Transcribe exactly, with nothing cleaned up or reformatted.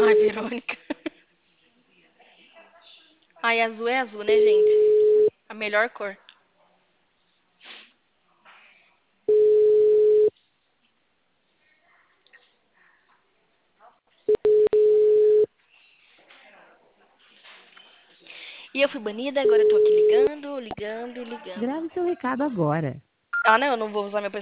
Ai, Verônica. Ai, azul é azul, né, gente? A melhor cor. E eu fui banida, agora eu tô aqui ligando, ligando e ligando. Grave seu recado agora. Ah, não, eu não vou usar meu